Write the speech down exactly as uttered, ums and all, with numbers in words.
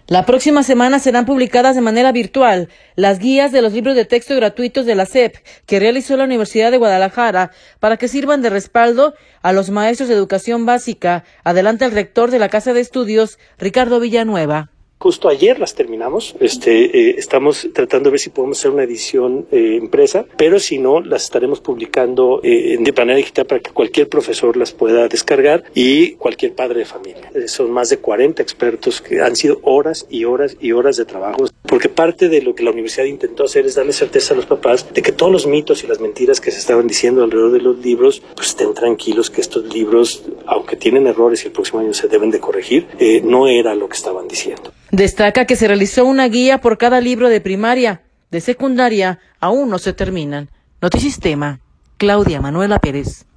La próxima semana serán publicadas de manera virtual las guías de los libros de texto gratuitos de la S E P que realizó la Universidad de Guadalajara para que sirvan de respaldo a los maestros de educación básica. Adelanta el rector de la Casa de Estudios, Ricardo Villanueva. Justo ayer las terminamos, este, eh, estamos tratando de ver si podemos hacer una edición eh, impresa, pero si no, las estaremos publicando eh, de manera digital para que cualquier profesor las pueda descargar y cualquier padre de familia. Eh, son más de cuarenta expertos que han sido horas y horas y horas de trabajo, porque parte de lo que la universidad intentó hacer es darle certeza a los papás de que todos los mitos y las mentiras que se estaban diciendo alrededor de los libros, pues estén tranquilos que estos libros, aunque tienen errores y el próximo año se deben de corregir, eh, no era lo que estaban diciendo. Destaca que se realizó una guía por cada libro de primaria. De secundaria aún no se terminan. Notisistema, Claudia Manuela Pérez.